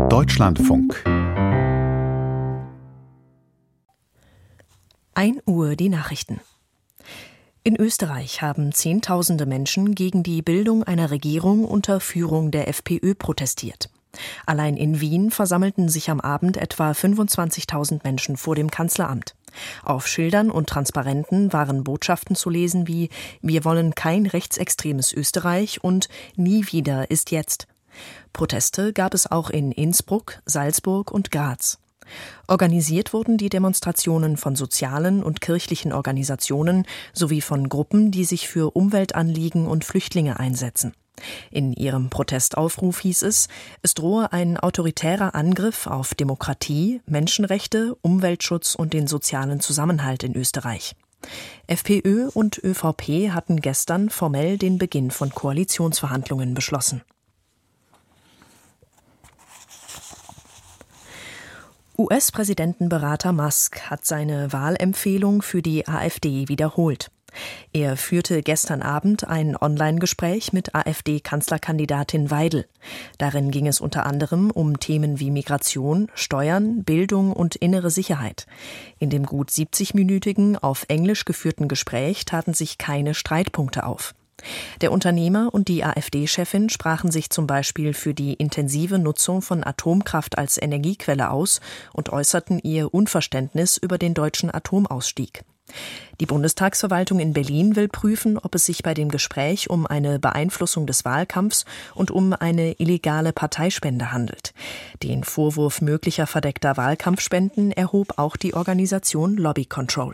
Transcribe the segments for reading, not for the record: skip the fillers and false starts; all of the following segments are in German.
Deutschlandfunk. 1 Uhr die Nachrichten. In Österreich haben Zehntausende Menschen gegen die Bildung einer Regierung unter Führung der FPÖ protestiert. Allein in Wien versammelten sich am Abend etwa 25.000 Menschen vor dem Kanzleramt. Auf Schildern und Transparenten waren Botschaften zu lesen wie „Wir wollen kein rechtsextremes Österreich" und „Nie wieder ist jetzt". Proteste gab es auch in Innsbruck, Salzburg und Graz. Organisiert wurden die Demonstrationen von sozialen und kirchlichen Organisationen sowie von Gruppen, die sich für Umweltanliegen und Flüchtlinge einsetzen. In ihrem Protestaufruf hieß es drohe ein autoritärer Angriff auf Demokratie, Menschenrechte, Umweltschutz und den sozialen Zusammenhalt in Österreich. FPÖ und ÖVP hatten gestern formell den Beginn von Koalitionsverhandlungen beschlossen. US-Präsidentenberater Musk hat seine Wahlempfehlung für die AfD wiederholt. Er führte gestern Abend ein Online-Gespräch mit AfD-Kanzlerkandidatin Weidel. Darin ging es unter anderem um Themen wie Migration, Steuern, Bildung und innere Sicherheit. In dem gut 70-minütigen, auf Englisch geführten Gespräch taten sich keine Streitpunkte auf. Der Unternehmer und die AfD-Chefin sprachen sich zum Beispiel für die intensive Nutzung von Atomkraft als Energiequelle aus und äußerten ihr Unverständnis über den deutschen Atomausstieg. Die Bundestagsverwaltung in Berlin will prüfen, ob es sich bei dem Gespräch um eine Beeinflussung des Wahlkampfs und um eine illegale Parteispende handelt. Den Vorwurf möglicher verdeckter Wahlkampfspenden erhob auch die Organisation Lobby Control.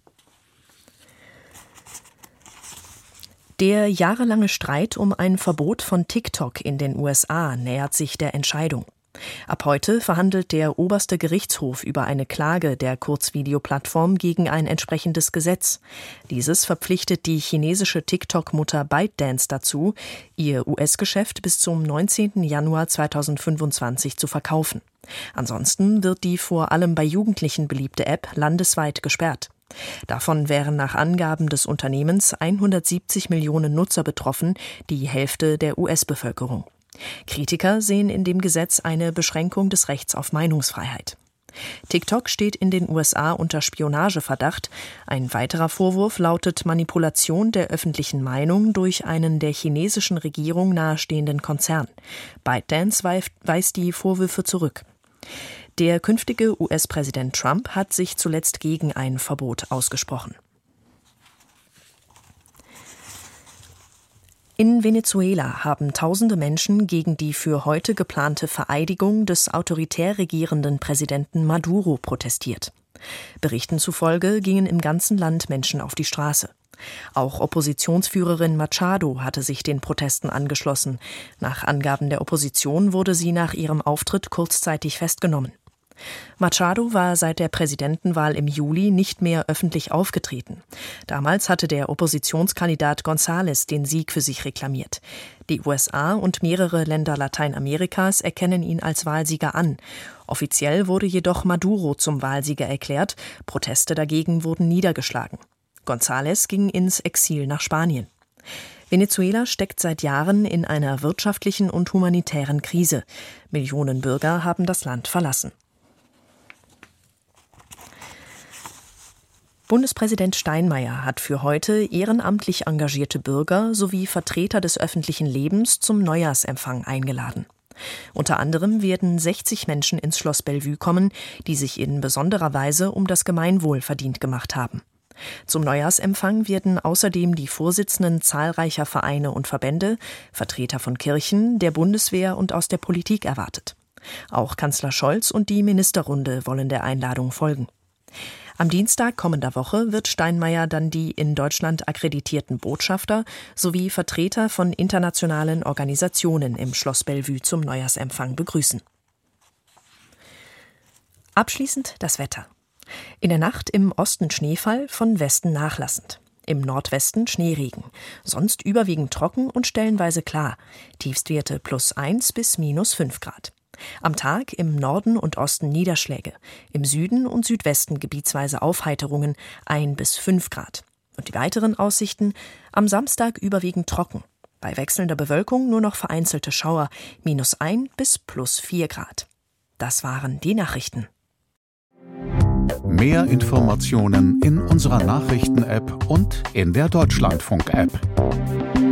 Der jahrelange Streit um ein Verbot von TikTok in den USA nähert sich der Entscheidung. Ab heute verhandelt der oberste Gerichtshof über eine Klage der Kurzvideoplattform gegen ein entsprechendes Gesetz. Dieses verpflichtet die chinesische TikTok-Mutter ByteDance dazu, ihr US-Geschäft bis zum 19. Januar 2025 zu verkaufen. Ansonsten wird die vor allem bei Jugendlichen beliebte App landesweit gesperrt. Davon wären nach Angaben des Unternehmens 170 Millionen Nutzer betroffen, die Hälfte der US-Bevölkerung. Kritiker sehen in dem Gesetz eine Beschränkung des Rechts auf Meinungsfreiheit. TikTok steht in den USA unter Spionageverdacht. Ein weiterer Vorwurf lautet Manipulation der öffentlichen Meinung durch einen der chinesischen Regierung nahestehenden Konzern. ByteDance weist die Vorwürfe zurück. Der künftige US-Präsident Trump hat sich zuletzt gegen ein Verbot ausgesprochen. In Venezuela haben tausende Menschen gegen die für heute geplante Vereidigung des autoritär regierenden Präsidenten Maduro protestiert. Berichten zufolge gingen im ganzen Land Menschen auf die Straße. Auch Oppositionsführerin Machado hatte sich den Protesten angeschlossen. Nach Angaben der Opposition wurde sie nach ihrem Auftritt kurzzeitig festgenommen. Machado war seit der Präsidentenwahl im Juli nicht mehr öffentlich aufgetreten. Damals hatte der Oppositionskandidat González den Sieg für sich reklamiert. Die USA und mehrere Länder Lateinamerikas erkennen ihn als Wahlsieger an. Offiziell wurde jedoch Maduro zum Wahlsieger erklärt, Proteste dagegen wurden niedergeschlagen. González ging ins Exil nach Spanien. Venezuela steckt seit Jahren in einer wirtschaftlichen und humanitären Krise. Millionen Bürger haben das Land verlassen. Bundespräsident Steinmeier hat für heute ehrenamtlich engagierte Bürger sowie Vertreter des öffentlichen Lebens zum Neujahrsempfang eingeladen. Unter anderem werden 60 Menschen ins Schloss Bellevue kommen, die sich in besonderer Weise um das Gemeinwohl verdient gemacht haben. Zum Neujahrsempfang werden außerdem die Vorsitzenden zahlreicher Vereine und Verbände, Vertreter von Kirchen, der Bundeswehr und aus der Politik erwartet. Auch Kanzler Scholz und die Ministerrunde wollen der Einladung folgen. Am Dienstag kommender Woche wird Steinmeier dann die in Deutschland akkreditierten Botschafter sowie Vertreter von internationalen Organisationen im Schloss Bellevue zum Neujahrsempfang begrüßen. Abschließend das Wetter. In der Nacht im Osten Schneefall, von Westen nachlassend. Im Nordwesten Schneeregen. Sonst überwiegend trocken und stellenweise klar. Tiefstwerte +1 bis -5 Grad. Am Tag im Norden und Osten Niederschläge, im Süden und Südwesten gebietsweise Aufheiterungen 1 bis 5 Grad. Und die weiteren Aussichten: am Samstag überwiegend trocken, bei wechselnder Bewölkung nur noch vereinzelte Schauer, -1 bis +4 Grad. Das waren die Nachrichten. Mehr Informationen in unserer Nachrichten-App und in der Deutschlandfunk-App.